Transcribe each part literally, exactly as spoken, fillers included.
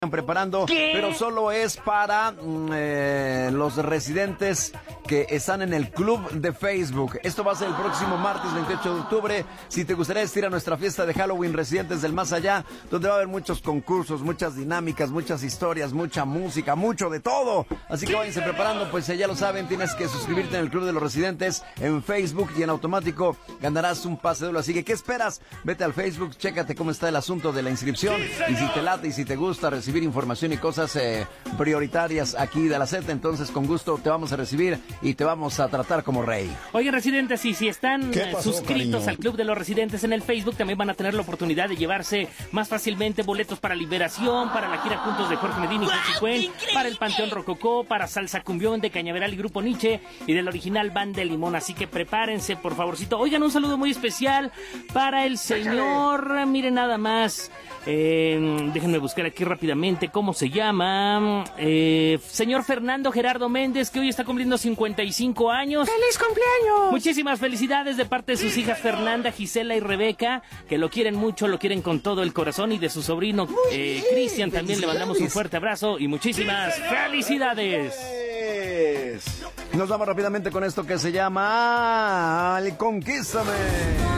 preparando, ¿Qué? pero solo es para mm, eh, los residentes que están en el club de Facebook. Esto va a ser el próximo martes veintiocho de octubre. Si te gustaría asistir a nuestra fiesta de Halloween Residentes del Más Allá, donde va a haber muchos concursos, muchas dinámicas, muchas historias, mucha música, mucho de todo. Así que váyanse preparando, pues ya lo saben, tienes que suscribirte en el club de los residentes en Facebook y en automático ganarás un pase doble. Así que, ¿qué esperas? Vete al Facebook, chécate cómo está el asunto de la inscripción y si te late y si te gusta recibir información y cosas eh, prioritarias aquí de la Z, entonces con gusto te vamos a recibir y te vamos a tratar como rey. Oye, residentes, y si están pasó, suscritos cariño? al Club de los Residentes en el Facebook, también van a tener la oportunidad de llevarse más fácilmente boletos para Liberación, para la gira Juntos de Jorge Medina y José Cuen, para el Panteón Rococó, para Salsa Cumbión de Cañaveral y Grupo Nietzsche y del original Band de Limón. Así que prepárense, por favorcito. Oigan, un saludo muy especial para el señor, miren nada más. Eh, déjenme buscar aquí rápidamente cómo se llama. Eh, señor Fernando Gerardo Méndez, que hoy está cumpliendo cincuenta y cinco años. ¡Feliz cumpleaños! Muchísimas felicidades de parte de sus hijas Fernanda, Gisela y Rebeca, que lo quieren mucho, lo quieren con todo el corazón, y de su sobrino eh, Cristian también le mandamos un fuerte abrazo y muchísimas felicidades. Nos vamos rápidamente con esto que se llama El Conquístame.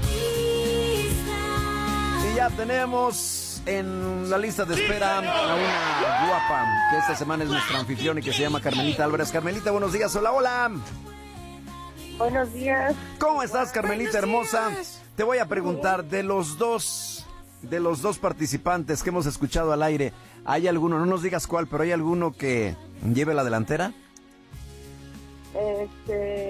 Y ya tenemos en la lista de espera a una guapa que esta semana es nuestra anfitriona y que se llama Carmelita Álvarez. Carmelita, buenos días. Hola, hola. Buenos días. ¿Cómo estás, Carmelita hermosa? Te voy a preguntar, de los dos, de los dos participantes que hemos escuchado al aire, ¿hay alguno, no nos digas cuál, pero hay alguno que lleve la delantera? Este...